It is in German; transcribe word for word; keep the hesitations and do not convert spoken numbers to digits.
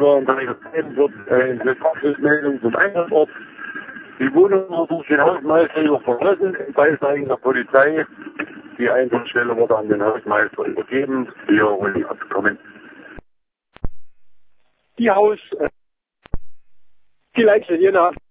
Tagsüber und dann wird äh, eine Praxismeldung zum Einsatzort. Die Wohnung wird durch den Hausmeister verlassen, bei Seiten der Polizei. Die Einsatzstelle wurde an den Hausmeister übergeben, hier ruhig abgekommen. Die Haus, äh, die Leitstelle,